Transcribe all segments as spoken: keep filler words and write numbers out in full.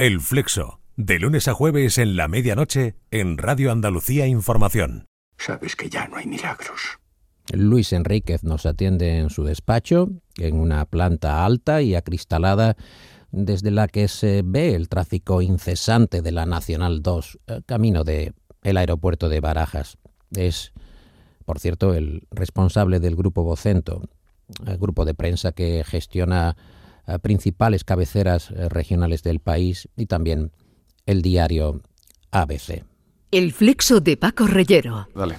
El Flexo, de lunes a jueves en la medianoche en Radio Andalucía Información. Sabes que ya no hay milagros. Luis Enríquez nos atiende en su despacho, en una planta alta y acristalada, desde la que se ve el tráfico incesante de la Nacional dos, camino de el aeropuerto de Barajas. Es, por cierto, el responsable del Grupo Vocento, el grupo de prensa que gestiona principales cabeceras regionales del país, y también el diario A B C. El Flexo de Paco Reyero. Dale.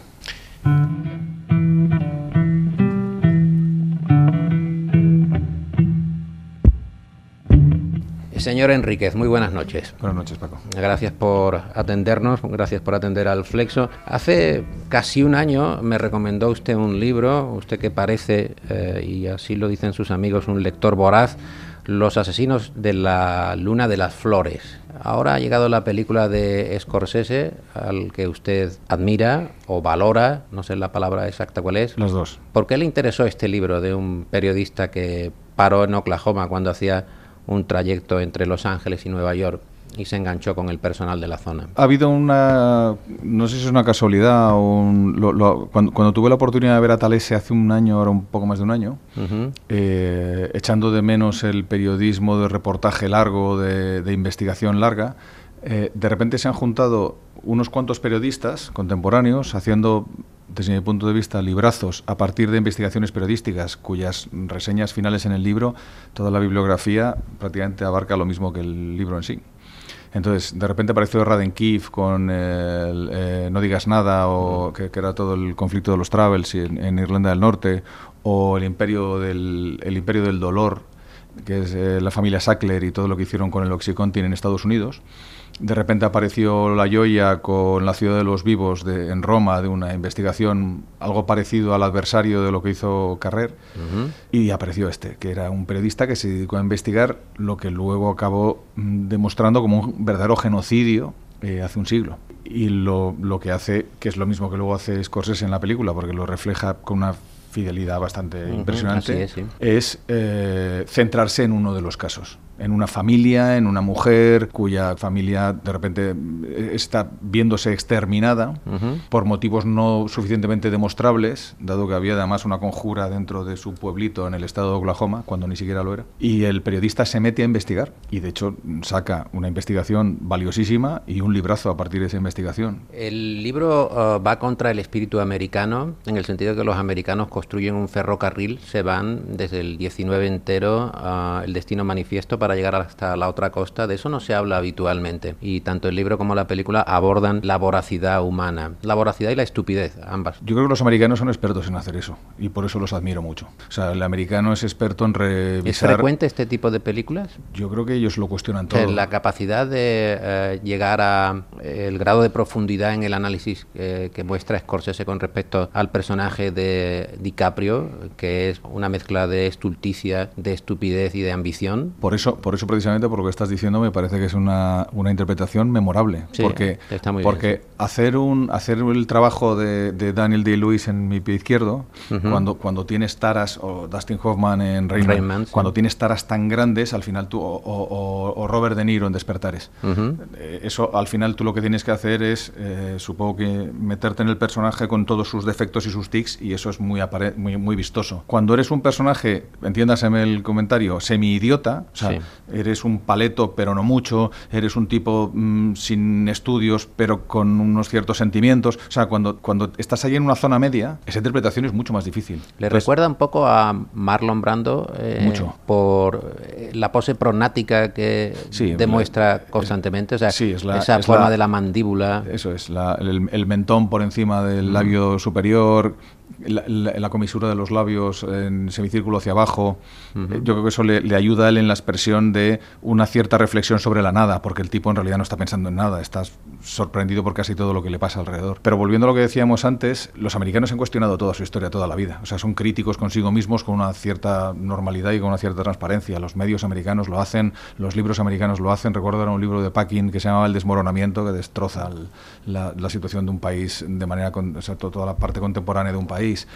Señor Enríquez, muy buenas noches. Buenas noches, Paco. Gracias por atendernos, gracias por atender al Flexo. Hace casi un año me recomendó usted un libro, usted que parece, eh, y así lo dicen sus amigos, un lector voraz, Los asesinos de la Luna de las Flores. Ahora ha llegado la película de Scorsese, al que usted admira o valora, no sé la palabra exacta cuál es. Las dos. ¿Por qué le interesó este libro de un periodista que paró en Oklahoma cuando hacía un trayecto entre Los Ángeles y Nueva York y se enganchó con el personal de la zona? Ha habido una, no sé si es una casualidad, o un, lo, lo, cuando, cuando tuve la oportunidad de ver a Talese hace un año, ahora un poco más de un año, uh-huh. eh, echando de menos el periodismo de reportaje largo, de, de investigación larga, eh, de repente se han juntado unos cuantos periodistas contemporáneos haciendo, desde mi punto de vista, librazos a partir de investigaciones periodísticas cuyas reseñas finales en el libro, toda la bibliografía prácticamente abarca lo mismo que el libro en sí. Entonces, de repente apareció Radenkiff con el, eh, No digas nada, o que, que era todo el conflicto de los Travels en, en Irlanda del Norte, o el imperio del, el imperio del dolor, que es eh, la familia Sackler y todo lo que hicieron con el Oxycontin en Estados Unidos. De repente apareció La Gioia con La ciudad de los vivos de, en Roma, de una investigación algo parecido al adversario de lo que hizo Carrer, uh-huh. y apareció este, que era un periodista que se dedicó a investigar lo que luego acabó mm, demostrando como un verdadero genocidio eh, hace un siglo. Y lo, lo que hace, que es lo mismo que luego hace Scorsese en la película, porque lo refleja con una fidelidad bastante uh-huh, impresionante, es, sí. es eh, centrarse en uno de los casos, en una familia, en una mujer cuya familia de repente está viéndose exterminada uh-huh. por motivos no suficientemente demostrables, dado que había además una conjura dentro de su pueblito en el estado de Oklahoma, cuando ni siquiera lo era. Y el periodista se mete a investigar y de hecho saca una investigación valiosísima y un librazo a partir de esa investigación. El libro uh, va contra el espíritu americano, en el sentido de que los americanos construyen un ferrocarril, se van desde el diecinueve entero a uh, el destino manifiesto para llegar hasta la otra costa. De eso no se habla habitualmente, y tanto el libro como la película abordan la voracidad humana, la voracidad y la estupidez, ambas. Yo creo que los americanos son expertos en hacer eso y por eso los admiro mucho. O sea, el americano es experto en revisar... ¿Es frecuente este tipo de películas? Yo creo que ellos lo cuestionan todo. La capacidad de eh, llegar a eh, el grado de profundidad en el análisis eh, que muestra Scorsese con respecto al personaje de DiCaprio, que es una mezcla de estulticia, de estupidez y de ambición. Por eso, por eso precisamente, por lo que estás diciendo, me parece que es una, una interpretación memorable. Sí, porque está muy porque bien, sí. hacer un hacer el trabajo de, de Daniel Day-Lewis en Mi pie izquierdo, uh-huh. cuando, cuando tienes taras, o Dustin Hoffman en Rain Man, Rain Man, cuando sí. tienes taras tan grandes, al final tú, o, o, o Robert De Niro en Despertares. Uh-huh. Eh, eso, al final, tú lo que tienes que hacer es, eh, supongo que meterte en el personaje con todos sus defectos y sus tics, y eso es muy, apare- muy, muy vistoso. Cuando eres un personaje, entiéndaseme el comentario, semi-idiota, o sea, sí. eres un paleto pero no mucho, eres un tipo mmm, sin estudios pero con unos ciertos sentimientos, o sea, cuando, cuando estás ahí en una zona media, esa interpretación es mucho más difícil. ¿Le Entonces, recuerda un poco a Marlon Brando? Eh, mucho. Por la pose pronática que sí, demuestra la, constantemente, o sea, sí, es la, esa es forma la, de la mandíbula. Eso es, la, el, el mentón por encima del mm. labio superior, la, la, la comisura de los labios en semicírculo hacia abajo. Uh-huh. Yo creo que eso le, le ayuda a él en la expresión de una cierta reflexión sobre la nada, porque el tipo en realidad no está pensando en nada, está sorprendido por casi todo lo que le pasa alrededor. Pero volviendo a lo que decíamos antes, los americanos han cuestionado toda su historia, toda la vida. O sea, son críticos consigo mismos con una cierta normalidad y con una cierta transparencia. Los medios americanos lo hacen, los libros americanos lo hacen. Recuerdo era un libro de Packin que se llamaba El desmoronamiento, que destroza el, la, la situación de un país de manera, con, o sea, toda la parte contemporánea de un país.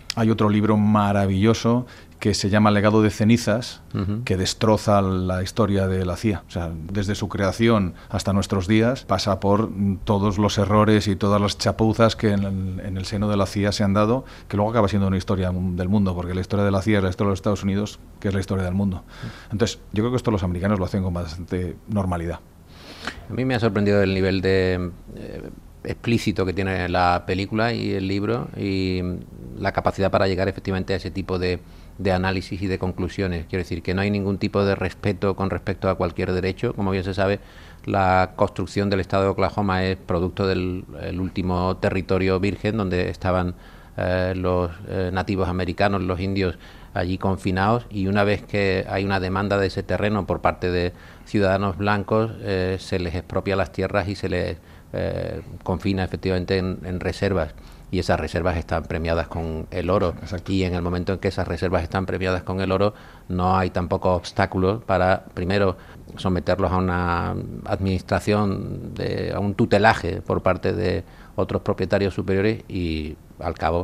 Hay otro libro maravilloso que se llama Legado de cenizas, uh-huh. que destroza la historia de la C I A. O sea, desde su creación hasta nuestros días, pasa por todos los errores y todas las chapuzas que en el, en el seno de la C I A se han dado, que luego acaba siendo una historia del mundo, porque la historia de la C I A es la historia de los Estados Unidos, que es la historia del mundo. Entonces, yo creo que esto los americanos lo hacen con bastante normalidad. A mí me ha sorprendido el nivel de eh, explícito que tiene la película y el libro, y la capacidad para llegar efectivamente a ese tipo de de análisis y de conclusiones. Quiero decir que no hay ningún tipo de respeto con respecto a cualquier derecho. Como bien se sabe, la construcción del estado de Oklahoma es producto del el último territorio virgen donde estaban eh, los eh, nativos americanos, los indios allí confinados, y una vez que hay una demanda de ese terreno por parte de ciudadanos blancos, eh, se les expropia las tierras y se les eh, confina efectivamente en, en reservas. Y esas reservas están premiadas con el oro. Exacto. Y en el momento en que esas reservas están premiadas con el oro, no hay tampoco obstáculos para, primero, someterlos a una administración, de, a un tutelaje por parte de otros propietarios superiores y, al cabo,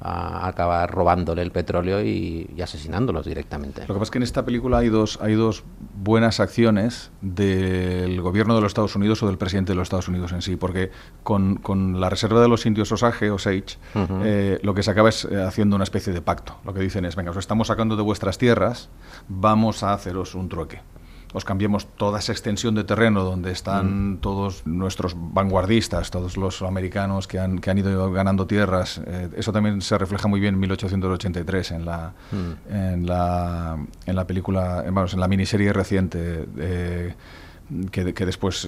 a acabar robándole el petróleo y, y asesinándolos directamente. Lo que pasa es que en esta película hay dos, hay dos buenas acciones del gobierno de los Estados Unidos o del presidente de los Estados Unidos en sí, porque con, con la reserva de los indios Osage, Osage, uh-huh. eh, lo que se acaba es eh, haciendo una especie de pacto. Lo que dicen es, venga, os estamos sacando de vuestras tierras, vamos a haceros un trueque. Os cambiemos toda esa extensión de terreno donde están mm. todos nuestros vanguardistas, todos los americanos que han, que han ido ganando tierras. Eh, eso también se refleja muy bien en mil ochocientos ochenta y tres en la, mm. en la, en la película, en, vamos, en la miniserie reciente de, que, que después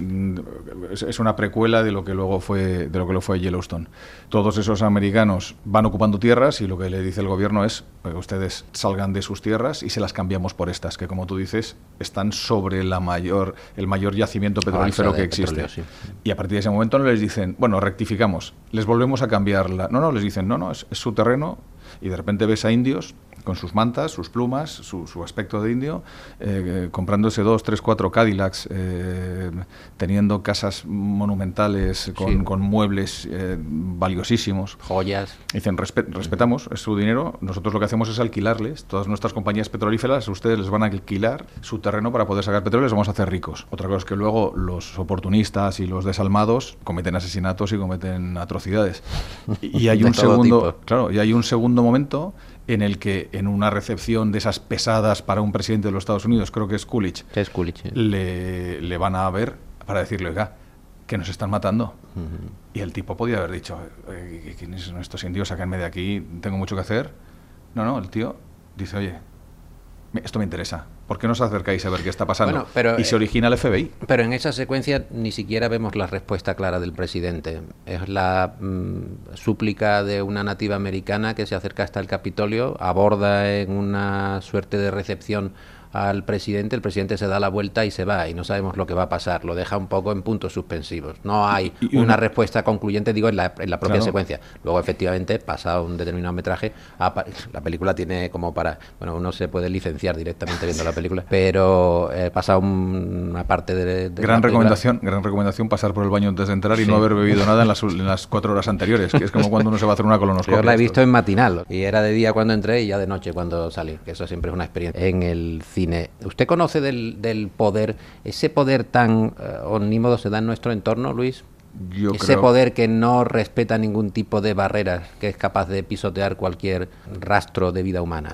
es, es una precuela de lo que luego fue de lo que luego fue Yellowstone. Todos esos americanos van ocupando tierras y lo que le dice el gobierno es, ustedes salgan de sus tierras y se las cambiamos por estas, que como tú dices, están sobre la mayor el mayor yacimiento petrolífero ah, que existe. Petróleo, sí. Y a partir de ese momento no les dicen, bueno, rectificamos, les volvemos a cambiar la... No, no, les dicen, no, no, es, es su terreno, y de repente ves a indios con sus mantas, sus plumas, su, su aspecto de indio, eh, comprándose dos, tres, cuatro Cadillacs, eh, teniendo casas monumentales con, sí. con muebles eh, valiosísimos. Joyas. Dicen, respet, respetamos, es su dinero, nosotros lo que hacemos es alquilarles, todas nuestras compañías petrolíferas, ustedes les van a alquilar su terreno para poder sacar petróleo y les vamos a hacer ricos. Otra cosa es que luego los oportunistas y los desalmados cometen asesinatos y cometen atrocidades. Y, y hay un segundo, tipo. claro, y hay un segundo momento en el que en una recepción de esas pesadas para un presidente de los Estados Unidos, creo que es Coolidge, es Coolidge sí. le, le van a ver para decirle, oiga, que nos están matando. Uh-huh. Y el tipo podía haber dicho, eh, ¿quiénes son estos indios? Sáquenme de aquí, tengo mucho que hacer. No, no, el tío dice, oye, esto me interesa. ¿Por qué no os acercáis a ver qué está pasando? Bueno, pero, y se origina el F B I. Pero en esa secuencia ni siquiera vemos la respuesta clara del presidente. Es la mmm, súplica de una nativa americana que se acerca hasta el Capitolio, aborda en una suerte de recepción al presidente, el presidente se da la vuelta y se va, y no sabemos lo que va a pasar, lo deja un poco en puntos suspensivos. No hay y, y una, una respuesta concluyente, digo, en la, en la propia claro. secuencia. Luego, efectivamente, pasado un determinado metraje, la película tiene como para... Bueno, uno se puede licenciar directamente viendo la película, pero eh, pasa un, una parte de... de gran recomendación, gran recomendación pasar por el baño antes de entrar y sí. no haber bebido nada en las, en las cuatro horas anteriores, que es como cuando uno se va a hacer una colonoscopia. Yo la he visto en matinal, y era de día cuando entré y ya de noche cuando salí, que eso siempre es una experiencia. En el cine. ¿Usted conoce del, del poder, ese poder tan uh, omnímodo se da en nuestro entorno, Luis? Yo ese creo... poder que no respeta ningún tipo de barreras, que es capaz de pisotear cualquier rastro de vida humana.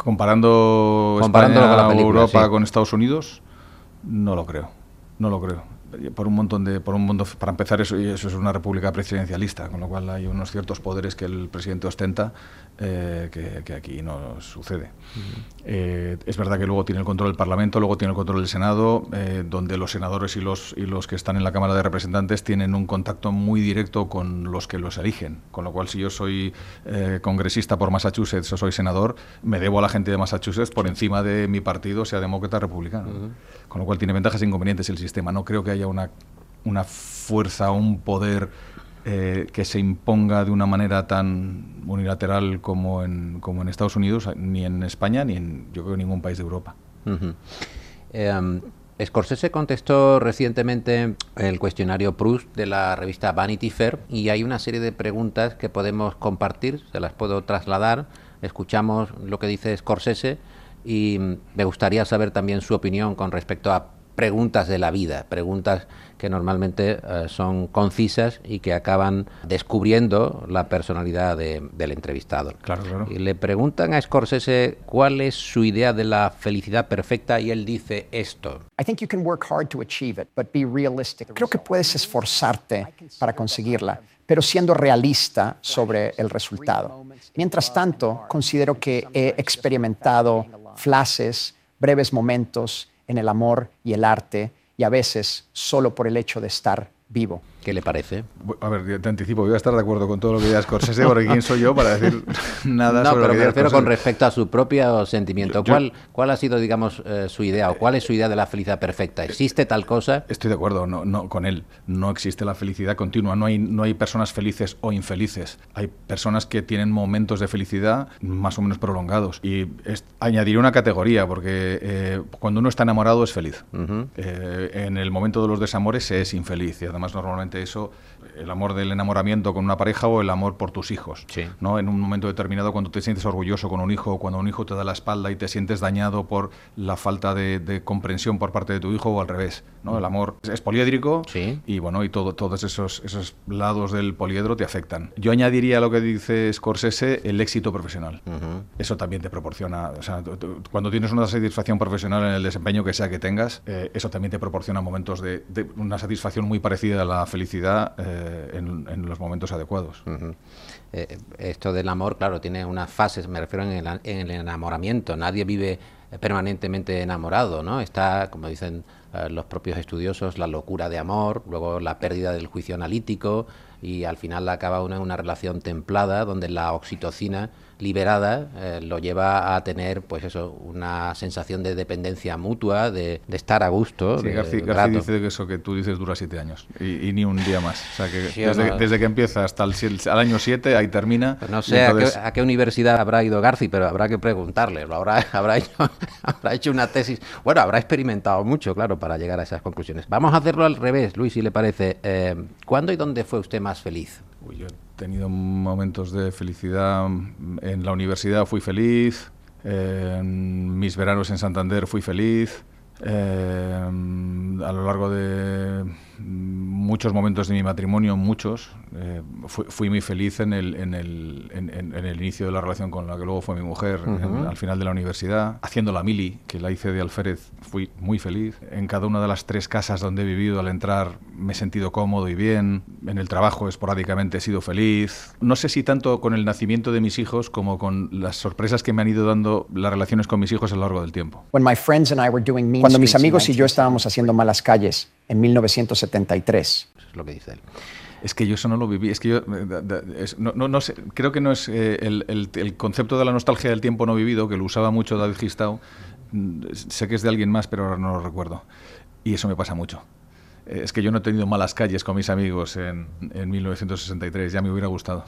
Comparando España, con la película, Europa sí. con Estados Unidos, no lo creo, no lo creo. Por un montón de, por un montón, para empezar, eso, eso es una república presidencialista, con lo cual hay unos ciertos poderes que el presidente ostenta eh, que, que aquí no sucede. Uh-huh. Eh, es verdad que luego tiene el control del Parlamento, luego tiene el control del Senado, eh, donde los senadores y los y los que están en la Cámara de Representantes tienen un contacto muy directo con los que los eligen. Con lo cual, si yo soy eh, congresista por Massachusetts o soy senador, me debo a la gente de Massachusetts por encima de mi partido, sea demócrata o republicano. Uh-huh. Con lo cual tiene ventajas e inconvenientes el sistema. No creo que haya una, una fuerza, un poder eh, que se imponga de una manera tan unilateral como en, como en Estados Unidos, ni en España, ni en, yo creo, ningún país de Europa. Uh-huh. eh, Scorsese contestó recientemente el cuestionario Proust de la revista Vanity Fair y hay una serie de preguntas que podemos compartir, se las puedo trasladar. Escuchamos lo que dice Scorsese y me gustaría saber también su opinión con respecto a preguntas de la vida, preguntas que normalmente eh, son concisas y que acaban descubriendo la personalidad de, del entrevistado. Claro, claro. Y le preguntan a Scorsese cuál es su idea de la felicidad perfecta y él dice esto. Creo que puedes esforzarte para conseguirla, pero siendo realista sobre el resultado. Mientras tanto, considero que he experimentado flashes, breves momentos en el amor y el arte, y a veces solo por el hecho de estar vivo. ¿Qué le parece? A ver, te anticipo, voy a estar de acuerdo con todo lo que diga Scorsese, porque ¿quién soy yo para decir nada no, sobre lo pero que me refiero Scorsese? Con respecto a su propio sentimiento. Yo, ¿Cuál, ¿Cuál ha sido, digamos, eh, su idea o cuál es su idea de la felicidad perfecta? ¿Existe tal cosa? Estoy de acuerdo no, no, con él. No existe la felicidad continua. No hay, no hay personas felices o infelices. Hay personas que tienen momentos de felicidad más o menos prolongados. Y es, añadiré una categoría, porque eh, cuando uno está enamorado es feliz. Uh-huh. Eh, en el momento de los desamores se es infeliz. Y además normalmente eso, el amor del enamoramiento con una pareja o el amor por tus hijos, sí. ¿no? En un momento determinado, cuando te sientes orgulloso con un hijo, o cuando un hijo te da la espalda y te sientes dañado por la falta de, de comprensión por parte de tu hijo, o al revés, ¿no? El amor es poliédrico, sí. y bueno, y todo, todos esos, esos lados del poliedro te afectan. Yo añadiría a lo que dice Scorsese el éxito profesional. Uh-huh. Eso también te proporciona, o sea, cuando tienes una satisfacción profesional en el desempeño que sea que tengas, eh, eso también te proporciona momentos de, de una satisfacción muy parecida a la felicidad eh, en, en los momentos adecuados. Uh-huh. Eh, esto del amor, claro, tiene unas fases, me refiero en el, en el enamoramiento. Nadie vive permanentemente enamorado, ¿no? Está, como dicen eh, los propios estudiosos, la locura de amor, luego la pérdida del juicio analítico y al final acaba uno en una relación templada donde la oxitocina liberada eh, lo lleva a tener, pues eso, una sensación de dependencia mutua, de, de estar a gusto. Sí, de, García, de García dice que eso que tú dices dura siete años y, y ni un día más. O sea, que sí, desde, no, desde que empieza hasta el al año siete, ahí termina. Pues no sé entonces... a, qué, a qué universidad habrá ido García, pero habrá que preguntarle. Lo habrá, habrá, hecho, habrá hecho una tesis. Bueno, habrá experimentado mucho, claro, para llegar a esas conclusiones. Vamos a hacerlo al revés, Luis, si le parece. Eh, ¿Cuándo y dónde fue usted más feliz? Uy, yo he tenido momentos de felicidad. En la universidad fui feliz, en mis veranos en Santander fui feliz, eh, a lo largo de muchos momentos de mi matrimonio, muchos, eh, fui, fui muy feliz en el, en, el, en, en el inicio de la relación con la que luego fue mi mujer, uh-huh. en, al final de la universidad, haciendo la mili, que la hice de alférez, fui muy feliz. En cada una de las tres casas donde he vivido, al entrar me he sentido cómodo y bien. En el trabajo esporádicamente he sido feliz. No sé si tanto con el nacimiento de mis hijos como con las sorpresas que me han ido dando las relaciones con mis hijos a lo largo del tiempo. Cuando mis amigos y yo estábamos haciendo Malas Calles en mil novecientos setenta y tres. Eso es lo que dice él. Es que yo eso no lo viví, es que yo es, no, no, no sé, creo que no es eh, el, el, el concepto de la nostalgia del tiempo no vivido, que lo usaba mucho David Gistau, sé que es de alguien más, pero ahora no lo recuerdo. Y eso me pasa mucho. Es que yo no he tenido Malas Calles con mis amigos en, en mil novecientos sesenta y tres, ya me hubiera gustado.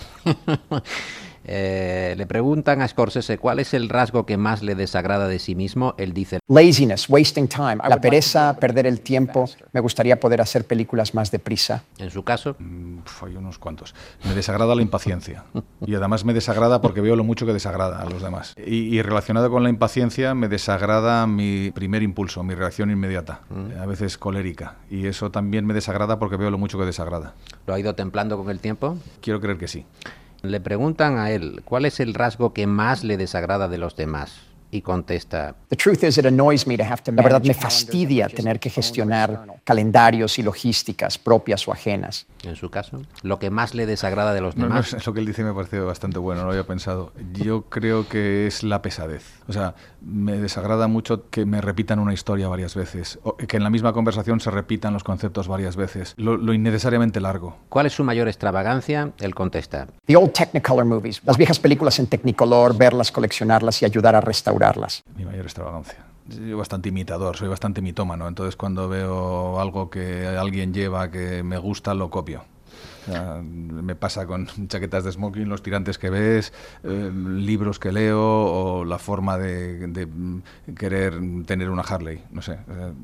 eh, le preguntan a Scorsese cuál es el rasgo que más le desagrada de sí mismo. Él dice: laziness, wasting time, la pereza, perder el tiempo. Me gustaría poder hacer películas más deprisa. ¿En su caso? Mm, hay unos cuantos. Me desagrada la impaciencia. Y además me desagrada porque veo lo mucho que desagrada a los demás. Y, y relacionado con la impaciencia, me desagrada mi primer impulso, mi reacción inmediata, mm. a veces colérica. Y eso también me desagrada porque veo lo mucho que desagrada. ¿Lo ha ido templando con el tiempo? Quiero creer que sí. Le preguntan a él cuál es el rasgo que más le desagrada de los demás y contesta: la verdad me fastidia tener que gestionar calendarios y logísticas propias o ajenas. En su caso, lo que más le desagrada de los no, demás. No, es lo que él dice me parece bastante bueno, no lo había pensado. Yo creo que es la pesadez. O sea, me desagrada mucho que me repitan una historia varias veces, o que en la misma conversación se repitan los conceptos varias veces, lo, lo innecesariamente largo. ¿Cuál es su mayor extravagancia? Él contesta: The old Technicolor movies, las viejas películas en Technicolor, verlas, coleccionarlas y ayudar a restaurarlas. Mi mayor extravagancia. Soy bastante imitador, soy bastante mitómano, entonces cuando veo algo que alguien lleva que me gusta, lo copio. O sea, me pasa con chaquetas de smoking, los tirantes que ves, eh, libros que leo o la forma de, de querer tener una Harley, no sé. Eh,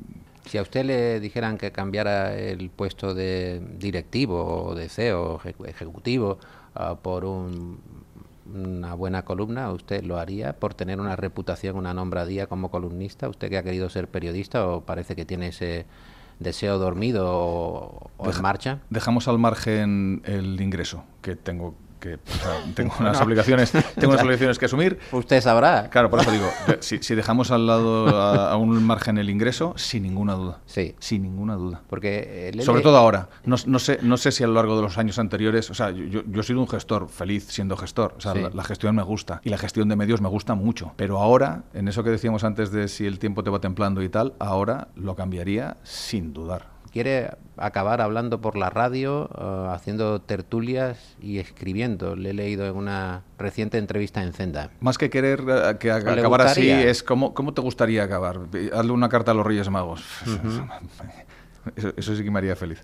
Si a usted le dijeran que cambiara el puesto de directivo o de C E O, ejecutivo, uh, por un, una buena columna, ¿usted lo haría por tener una reputación, una nombradía como columnista? ¿Usted que ha querido ser periodista o parece que tiene ese deseo dormido o, o Deja, en marcha? Dejamos al margen el ingreso que tengo. que o sea, tengo unas obligaciones tengo unas obligaciones que asumir. Usted sabrá. Claro, por eso digo, si, si dejamos al lado a, a un margen el ingreso, sin ninguna duda. Sí. Sin ninguna duda. Porque eh, sobre todo ahora. No, no sé no sé si a lo largo de los años anteriores, o sea, yo, yo he sido un gestor feliz siendo gestor. O sea, sí. la, la gestión me gusta y la gestión de medios me gusta mucho. Pero ahora, en eso que decíamos antes de si el tiempo te va templando y tal, ahora lo cambiaría sin dudar. Quiere acabar hablando por la radio, uh, haciendo tertulias y escribiendo. Le he leído en una reciente entrevista en Zenda. Más que querer uh, que acabar así, es cómo, cómo te gustaría acabar. Hazle una carta a los Reyes Magos. Uh-huh. Eso, eso sí que me haría feliz.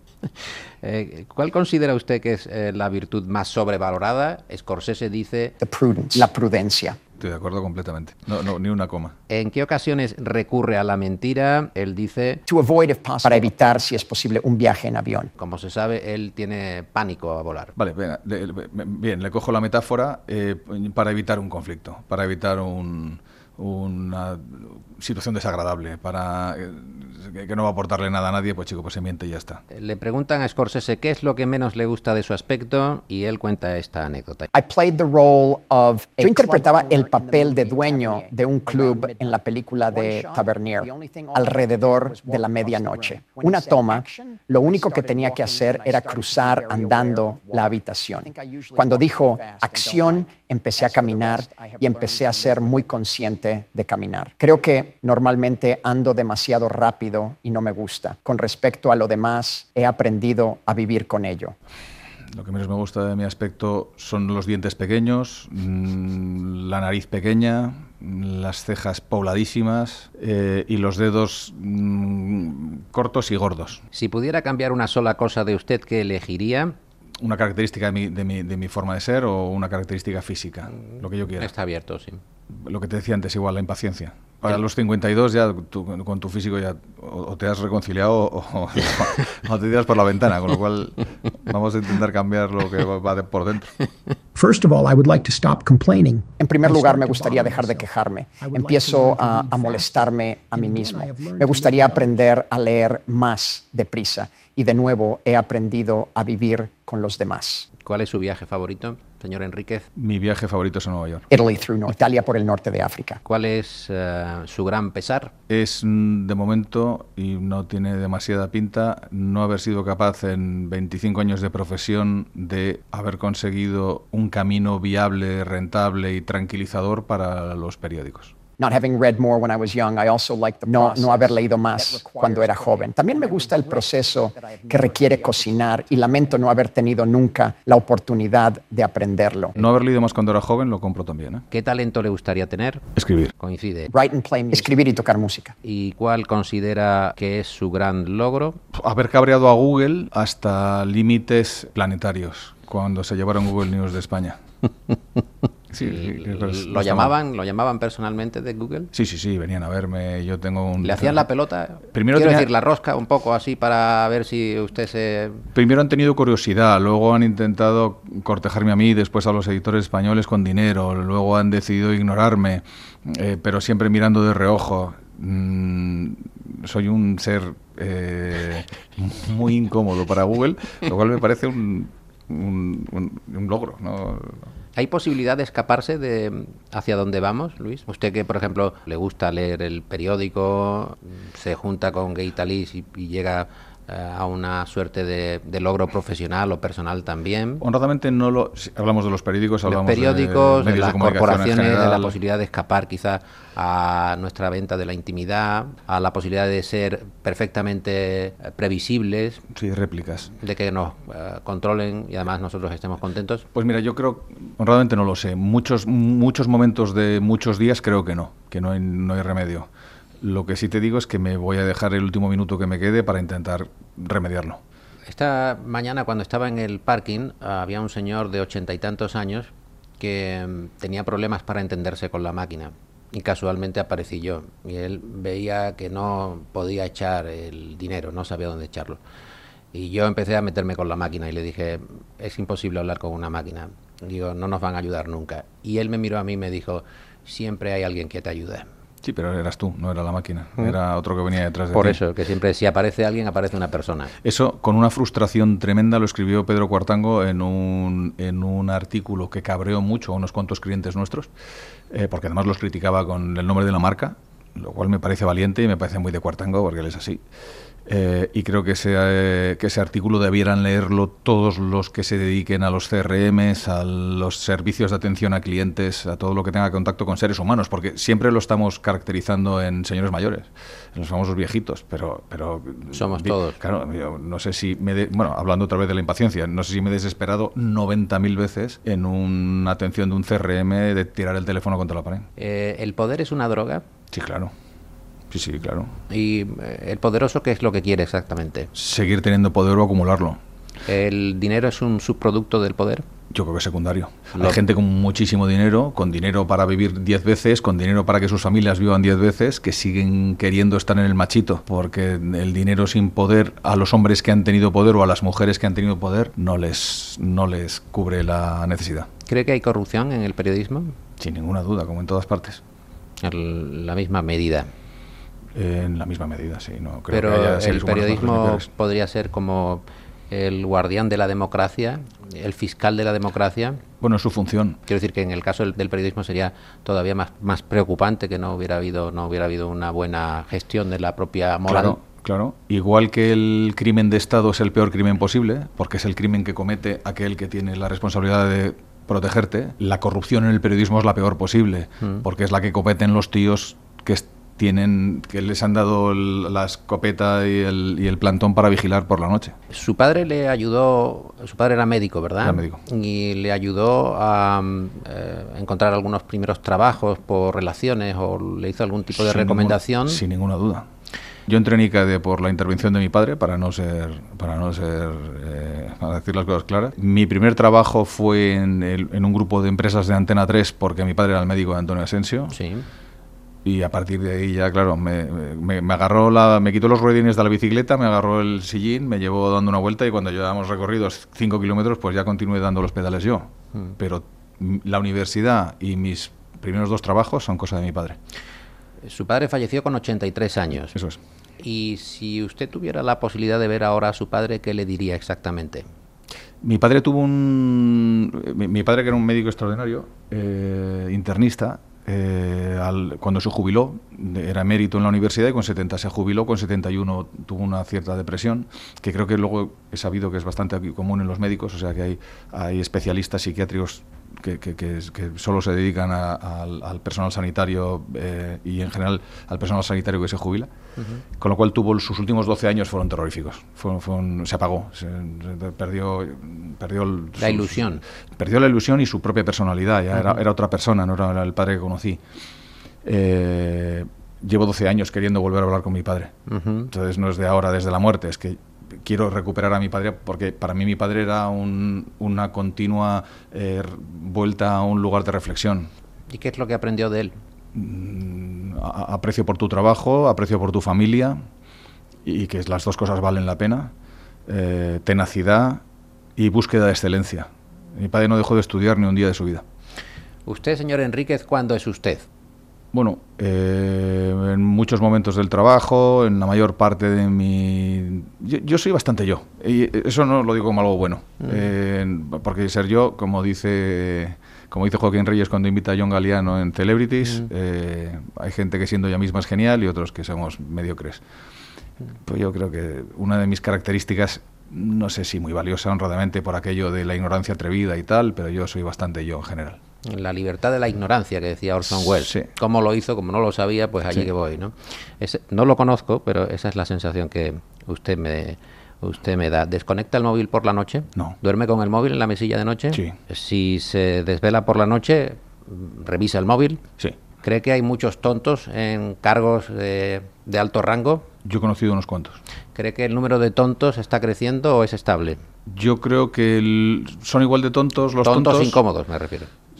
eh, ¿Cuál considera usted que es eh, la virtud más sobrevalorada? Scorsese dice... The prudence, la prudencia. Estoy de acuerdo completamente. No, no, ni una coma. ¿En qué ocasiones recurre a la mentira? Él dice... To avoid if possible, para evitar, si es posible, un viaje en avión. Como se sabe, él tiene pánico a volar. Vale, bien, le, bien, le cojo la metáfora eh, para evitar un conflicto, para evitar un... una situación desagradable, para que, que no va a aportarle nada a nadie, pues chico, pues se miente y ya está. Le preguntan a Scorsese qué es lo que menos le gusta de su aspecto y él cuenta esta anécdota. I played the role of... Yo interpretaba el papel de dueño de un club en la película de Tavernier, alrededor de la medianoche. Una toma, lo único que tenía que hacer era cruzar andando la habitación. Cuando dijo acción, empecé a caminar y empecé a ser muy consciente de caminar. Creo que normalmente ando demasiado rápido y no me gusta. Con respecto a lo demás, he aprendido a vivir con ello. Lo que menos me gusta de mi aspecto son los dientes pequeños, mmm, la nariz pequeña, las cejas pobladísimas eh, y los dedos mmm, cortos y gordos. Si pudiera cambiar una sola cosa de usted, ¿qué elegiría? Una característica de mi, de, mi, de mi forma de ser o una característica física, lo que yo quiera. Está abierto, sí. Lo que te decía antes, igual, la impaciencia. Para los cincuenta y dos ya tú, con tu físico ya o, o te has reconciliado o, o, o te tiras por la ventana, con lo cual vamos a intentar cambiar lo que va de por dentro. First of all, I would like to stop complaining. En primer lugar, me gustaría dejar de quejarme. Empiezo a, a molestarme a mí mismo. Me gustaría aprender a leer más deprisa. Y de nuevo he aprendido a vivir con los demás. ¿Cuál es su viaje favorito, señor Enríquez? Mi viaje favorito es a Nueva York. Italy through North, Italia por el norte de África. ¿Cuál es uh, su gran pesar? Es, de momento, y no tiene demasiada pinta, no haber sido capaz en veinticinco años de profesión de haber conseguido un camino viable, rentable y tranquilizador para los periódicos. Not having read more when I was young, I also like the no, no haber leído más cuando era joven. También me gusta el proceso que requiere cocinar y lamento no haber tenido nunca la oportunidad de aprenderlo. No haber leído más cuando era joven lo compro también, ¿eh? ¿Qué talento le gustaría tener? Escribir. Coincide. Write and play music. Escribir y tocar música. ¿Y cuál considera que es su gran logro? Haber cabreado a Google hasta límites planetarios cuando se llevaron Google News de España. Sí, sí, ¿Lo llamaban, lo llamaban personalmente de Google? Sí, sí, sí, venían a verme. Yo tengo un... ¿Le hacían la pelota? Primero Quiero tenía... decir, la rosca un poco así para ver si usted se... Primero han tenido curiosidad, luego han intentado cortejarme a mí, después a los editores españoles con dinero, luego han decidido ignorarme, eh, pero siempre mirando de reojo. Mm, soy un ser eh, muy incómodo para Google, lo cual me parece un, un, un, un logro, ¿no? ¿Hay posibilidad de escaparse de hacia dónde vamos, Luis? Usted que, por ejemplo, le gusta leer el periódico, se junta con Gay Talís y, y llega eh, a una suerte de, de logro profesional o personal también. Honradamente no lo... Si hablamos de los periódicos, hablamos los periódicos, de, de, de las de corporaciones, de la posibilidad de escapar quizás a nuestra venta de la intimidad, a la posibilidad de ser perfectamente previsibles. Sí, réplicas. De que nos uh, controlen y además nosotros estemos contentos. Pues mira, yo creo, honradamente no lo sé. Muchos, muchos momentos de muchos días creo que no, que no hay, no hay remedio. Lo que sí te digo es que me voy a dejar el último minuto que me quede para intentar remediarlo. Esta mañana, cuando estaba en el parking, había un señor de ochenta y tantos años que um, tenía problemas para entenderse con la máquina. y casualmente aparecí yo. Y él veía que no podía echar el dinero, no sabía dónde echarlo. Y yo empecé a meterme con la máquina y le dije, es imposible hablar con una máquina. Digo, no nos van a ayudar nunca. Y él me miró a mí y me dijo, siempre hay alguien que te ayude. Sí, pero eras tú, no era la máquina, ¿Mm? Era otro que venía detrás de Por ti. eso, que siempre si aparece alguien, aparece una persona. Eso, con una frustración tremenda, lo escribió Pedro Cuartango en un, en un artículo que cabreó mucho a unos cuantos clientes nuestros, eh, porque además los criticaba con el nombre de la marca, lo cual me parece valiente y me parece muy de Cuartango, porque él es así. Eh, y creo que ese, eh, que ese artículo debieran leerlo todos los que se dediquen a los C R Ms, a los servicios de atención a clientes, a todo lo que tenga contacto con seres humanos, porque siempre lo estamos caracterizando en señores mayores, en los famosos viejitos, pero... pero somos todos. Claro, yo no sé si me... De, bueno, hablando otra vez de la impaciencia, no sé si me he desesperado noventa mil veces en una atención de un C R M de tirar el teléfono contra la pared. Eh, ¿El poder es una droga? Sí, claro. Sí, sí, claro. ¿Y eh, el poderoso qué es lo que quiere exactamente? Seguir teniendo poder o acumularlo. ¿El dinero es un subproducto del poder? Yo creo que es secundario. Lo... Hay gente con muchísimo dinero, con dinero para vivir diez veces, con dinero para que sus familias vivan diez veces, que siguen queriendo estar en el machito, porque el dinero sin poder a los hombres que han tenido poder o a las mujeres que han tenido poder no les, no les cubre la necesidad. ¿Cree que hay corrupción en el periodismo? Sin ninguna duda, como en todas partes. En la misma medida. En la misma medida, sí. No creo Pero que haya el periodismo podría ser como el guardián de la democracia, el fiscal de la democracia. Bueno, es su función. Quiero decir que en el caso del, del periodismo sería todavía más, más preocupante que no hubiera habido no hubiera habido una buena gestión de la propia moral. Claro, claro. Igual que el crimen de Estado es el peor crimen posible, porque es el crimen que comete aquel que tiene la responsabilidad de protegerte, la corrupción en el periodismo es la peor posible, mm. porque es la que cometen los tíos que tienen que les han dado el, la escopeta y el, y el plantón para vigilar por la noche. Su padre le ayudó, su padre era médico, ¿verdad? Era médico. Y le ayudó a eh, encontrar algunos primeros trabajos por relaciones o le hizo algún tipo de sin recomendación. Ningún, sin ninguna duda. Yo entré en I C A D E por la intervención de mi padre, para no ser, para no ser, eh, para decir las cosas claras. Mi primer trabajo fue en, el, en un grupo de empresas de Antena tres, porque mi padre era el médico de Antonio Asensio. Sí. Y a partir de ahí ya, claro, me, me, me agarró la, me quitó los ruedines de la bicicleta, me agarró el sillín, me llevó dando una vuelta y cuando llevábamos recorridos cinco kilómetros, pues ya continué dando los pedales yo. Mm. Pero la universidad y mis primeros dos trabajos son cosa de mi padre. Su padre falleció con ochenta y tres años. Eso es. Y si usted tuviera la posibilidad de ver ahora a su padre, ¿qué le diría exactamente? Mi padre tuvo un... Mi, mi padre, que era un médico extraordinario, eh, internista, Eh, al, cuando se jubiló, era emérito en la universidad y con setenta se jubiló, con setenta y uno tuvo una cierta depresión, que creo que luego he sabido que es bastante común en los médicos, o sea que hay, hay especialistas psiquiátricos que, que, que, que solo se dedican a, a, al personal sanitario eh, y en general al personal sanitario que se jubila, uh-huh. Con lo cual tuvo sus últimos doce años fueron terroríficos, fue, fue un, se apagó, se, se perdió, perdió el, la sus, ilusión. Perdió la ilusión y su propia personalidad, ya uh-huh. era, era otra persona, no era el padre que conocí. Eh, llevo doce años queriendo volver a hablar con mi padre, uh-huh. Entonces no es de ahora, desde la muerte, es que quiero recuperar a mi padre porque para mí mi padre era un, una continua eh, vuelta a un lugar de reflexión. ¿Y qué es lo que aprendió de él? Mm, a, aprecio por tu trabajo, aprecio por tu familia y que las dos cosas valen la pena, eh, tenacidad y búsqueda de excelencia. Mi padre no dejó de estudiar ni un día de su vida. ¿Usted, señor Enríquez, cuándo es usted? Bueno, eh, en muchos momentos del trabajo, en la mayor parte de mi... Yo, yo soy bastante yo, y eso no lo digo como algo bueno, mm. eh, porque ser yo, como dice como dice Joaquín Reyes cuando invita a John Galliano en Celebrities, mm. eh, hay gente que siendo ella misma es genial y otros que somos mediocres. Pues yo creo que una de mis características, no sé si muy valiosa honradamente por aquello de la ignorancia atrevida y tal, pero yo soy bastante yo en general. La libertad de la ignorancia que decía Orson Welles. Sí. ¿Cómo lo hizo? Como no lo sabía, pues allí sí. que voy, ¿no? Ese, no lo conozco, pero esa es la sensación que usted me usted me da. ¿Desconecta el móvil por la noche? No. ¿Duerme con el móvil en la mesilla de noche? Sí. Si se desvela por la noche, ¿revisa el móvil? Sí. ¿Cree que hay muchos tontos en cargos de, de alto rango? Yo he conocido unos cuantos. ¿Cree que el número de tontos está creciendo o es estable? Yo creo que el, son igual de tontos los tontos. tontos... incómodos, me refiero.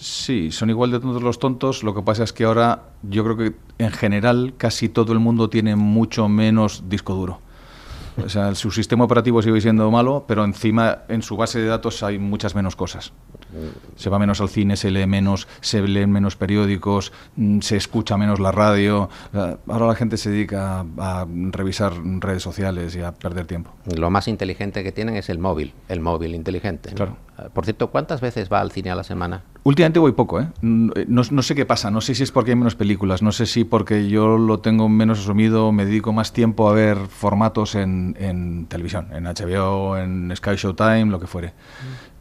Sí, son igual de tontos los tontos. Lo que pasa es que ahora yo creo que en general casi todo el mundo tiene mucho menos disco duro. O sea, su sistema operativo sigue siendo malo, pero encima en su base de datos hay muchas menos cosas. Se va menos al cine, se lee menos, se leen menos periódicos, se escucha menos la radio. Ahora la gente se dedica a, a revisar redes sociales y a perder tiempo. Lo más inteligente que tienen es el móvil, el móvil inteligente. Claro. Por cierto, ¿cuántas veces va al cine a la semana? Últimamente voy poco, ¿eh? No, no sé qué pasa, no sé si es porque hay menos películas, no sé si porque yo lo tengo menos asumido, me dedico más tiempo a ver formatos en, en televisión, en H B O, en Sky Showtime, lo que fuere. Mm.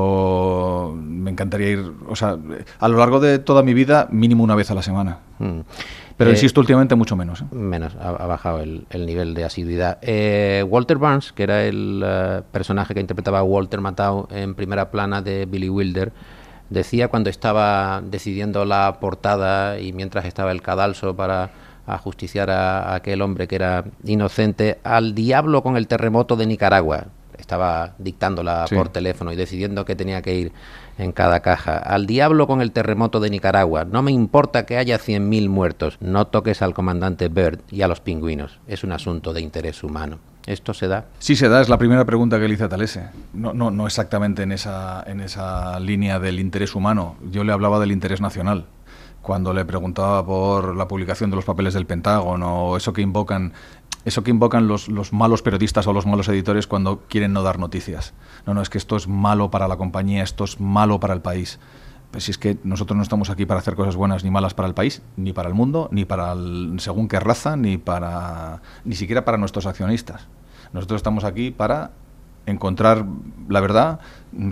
Pero me encantaría ir, o sea, a lo largo de toda mi vida, mínimo una vez a la semana. Mm. Pero eh, insisto, últimamente mucho menos. ¿eh? Menos, ha, ha bajado el, el nivel de asiduidad. Eh, Walter Burns, que era el uh, personaje que interpretaba a Walter Matthau en primera plana de Billy Wilder, decía cuando estaba decidiendo la portada y mientras estaba el cadalso para ajusticiar a, a aquel hombre que era inocente, al diablo con el terremoto de Nicaragua. Estaba dictándola sí. por teléfono y decidiendo que tenía que ir en cada caja. Al diablo con el terremoto de Nicaragua. No me importa que haya cien mil muertos. No toques al comandante Byrd y a los pingüinos. Es un asunto de interés humano. ¿Esto se da? Sí se da, es la primera pregunta que le hice a Talese. No, no, no exactamente en esa, en esa línea del interés humano. Yo le hablaba del interés nacional. Cuando le preguntaba por la publicación de los papeles del Pentágono o eso que invocan... Eso que invocan los, los malos periodistas o los malos editores cuando quieren no dar noticias. No, no, es que esto es malo para la compañía, esto es malo para el país. Pues si es que nosotros no estamos aquí para hacer cosas buenas ni malas para el país, ni para el mundo, ni para el, según qué raza, ni para ni siquiera para nuestros accionistas. Nosotros estamos aquí para encontrar la verdad,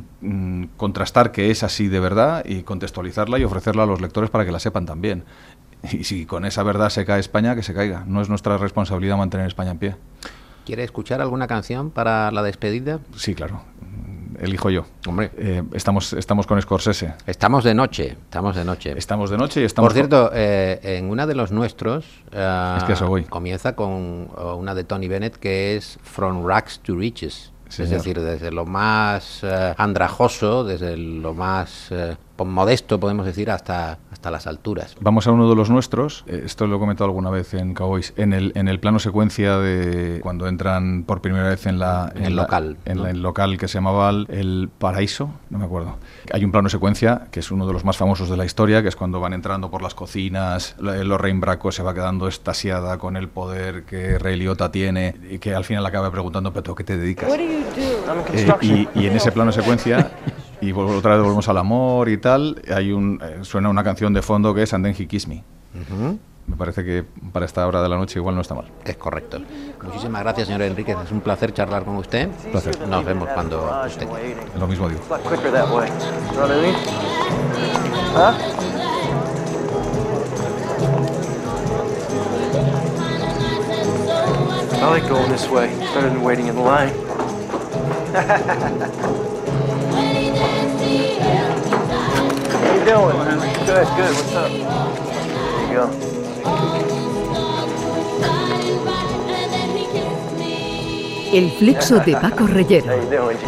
contrastar que es así de verdad y contextualizarla y ofrecerla a los lectores para que la sepan también. Y si con esa verdad se cae España, que se caiga. No es nuestra responsabilidad mantener España en pie. ¿Quiere escuchar alguna canción para la despedida? Sí, claro. Elijo yo. Hombre. Eh, estamos, estamos con Scorsese. Estamos de noche. Estamos de noche. Estamos de noche y estamos... Por cierto, eh, en una de los nuestros... Eh, es que eso voy. Comienza con una de Tony Bennett que es From Rags to Riches. Sí, es decir, desde lo más eh, andrajoso, desde lo más eh, modesto, podemos decir, hasta, hasta las alturas. Vamos a uno de los nuestros, eh, esto lo he comentado alguna vez en Cowboys, en el, en el plano secuencia de cuando entran por primera vez en la... En, en el la, local. En ¿no? la, el local que se llamaba el, el Paraíso, no me acuerdo. Hay un plano secuencia que es uno de los más famosos de la historia, que es cuando van entrando por las cocinas, Lorraine Bracco se va quedando extasiada con el poder que Ray Liotta tiene y que al final acaba preguntando, ¿pero qué te dedicas? Eh, y, y en ese plano secuencia, y otra vez volvemos al amor y tal, hay un eh, suena una canción de fondo que es And Then He Kissed Me. Uh-huh. Me parece que para esta hora de la noche igual no está mal. Es correcto. Muchísimas gracias, señor Enríquez. Es un placer charlar con usted. Placer. Nos vemos cuando usted. Lo mismo digo. I like going this way. It's better than waiting in the line. How you doing? Good, good. What's up? There you go. El flexo de Paco Reyero. How you doing?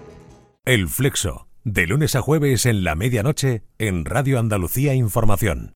El Flexo, de lunes a jueves en la medianoche en Radio Andalucía Información.